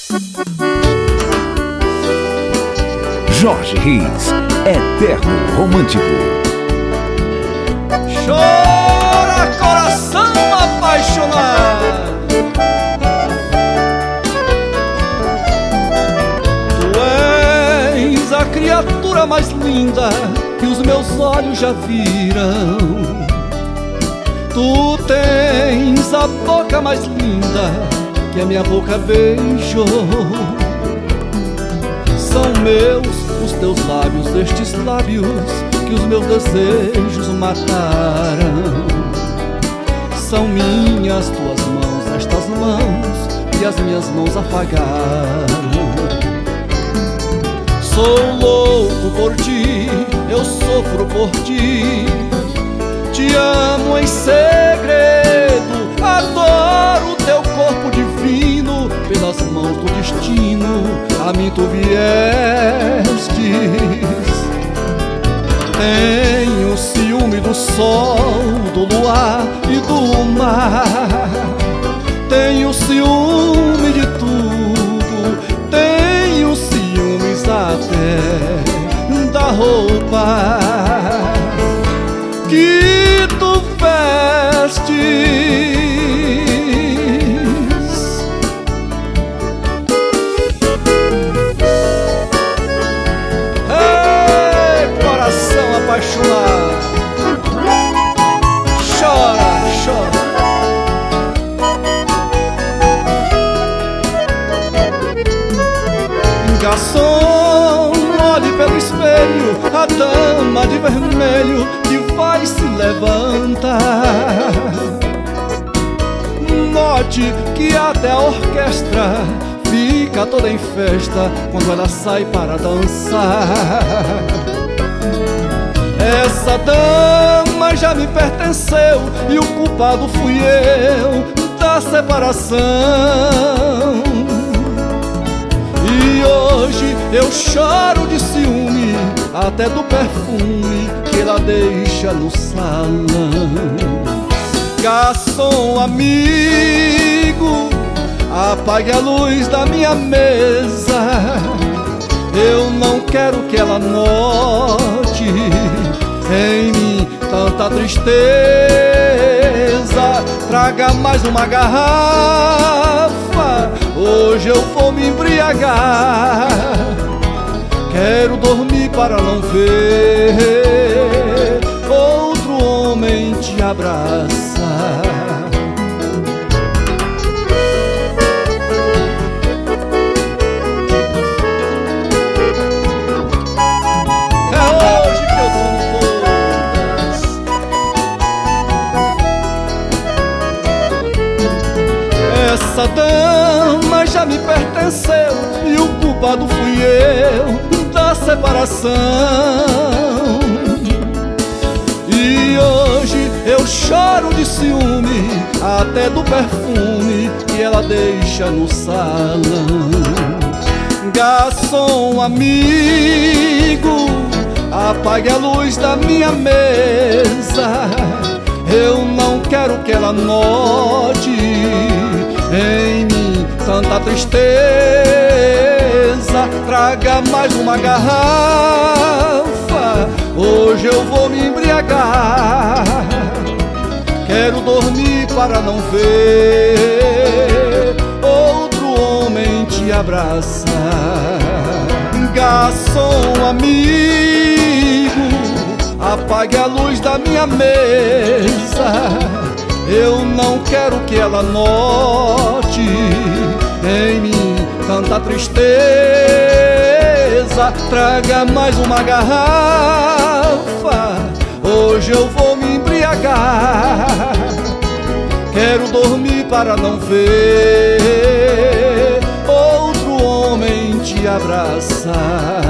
Jorge Riz, Eterno Romântico. Chora, coração apaixonado. Tu és a criatura mais linda que os meus olhos já viram. Tu tens a boca mais linda que a minha boca beijou. São meus os teus lábios, estes lábios que os meus desejos mataram. São minhas tuas mãos, estas mãos que as minhas mãos afagaram. Sou louco por ti, eu sofro por ti. Te amo em segredo, adoro teu corpo divino. Pelas mãos do destino, a mim tu viestes. Tenho ciúme do sol, do luar e do mar. Tenho ciúme de tudo, tenho ciúmes até da roupa que tu vestes. Apaixonado, chora, chora. Garçom, olhe pelo espelho a dama de vermelho que vai se levantar. Note que até a orquestra fica toda em festa quando ela sai para dançar. Essa dama já me pertenceu e o culpado fui eu da separação. E hoje eu choro de ciúme até do perfume que ela deixa no salão. Garçom amigo, apague a luz da minha mesa. Eu não quero que ela note em mim tanta tristeza. Traga mais uma garrafa, hoje eu vou me embriagar. Quero dormir para não ver outro homem te abraçar. Essa dama já me pertenceu e o culpado fui eu da separação. E hoje eu choro de ciúme até do perfume que ela deixa no salão. Garçom amigo, apague a luz da minha mesa. Eu não quero que ela note em mim tanta tristeza. Traga mais uma garrafa, hoje eu vou me embriagar. Quero dormir para não ver outro homem te abraçar. Garçom amigo, apague a luz da minha mesa. Eu não quero que ela note em mim tanta tristeza. Traga mais uma garrafa, hoje eu vou me embriagar. Quero dormir para não ver outro homem te abraçar.